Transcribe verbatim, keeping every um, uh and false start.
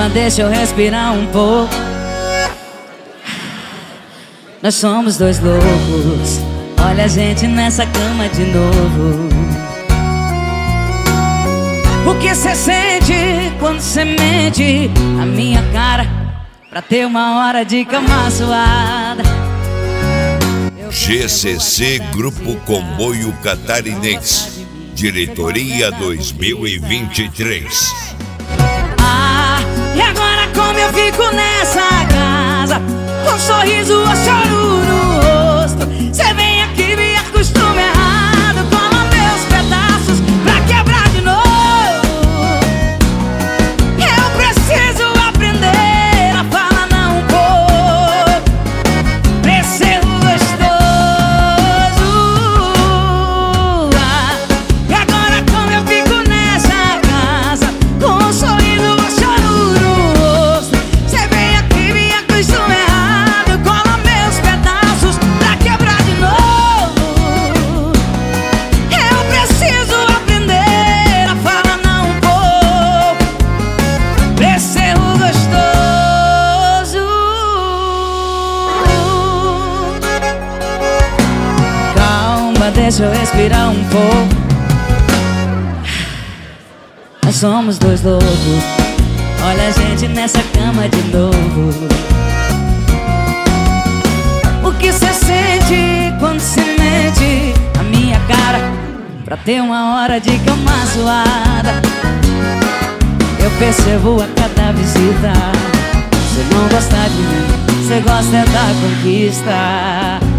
Calma, deixa eu respirar um pouco. Nós somos dois loucos. Olha a gente nessa cama de novo. O que cê sente quando cê mente a minha cara pra ter uma hora de cama suada? G C C Grupo Comboio Catarinense, Diretoria dois mil e vinte e três. Ah, e agora como eu fico nessa casa, com um sorriso ou choro no rosto? Cê vem aqui, me acostuma errado, cola meus pedaços pra quebrar de novo. Eu preciso aprender a falar não um pouco pra ser gostoso. Ah, e agora como eu fico nessa casa, com um sorriso ou choro no rosto? Cê vem aqui, me acostuma errado, cola meus pedaços pra quebrar de novo. Eu preciso aprender a falar não um pouco pra ser gostoso. Calma, deixa eu respirar um pouco. Nós somos dois loucos. Olha a gente nessa cama de novo. O que cê sente quando se mente a minha cara pra ter uma hora de cama suada? Eu percebo a cada visita. Cê não gosta de mim, cê gosta é da conquista.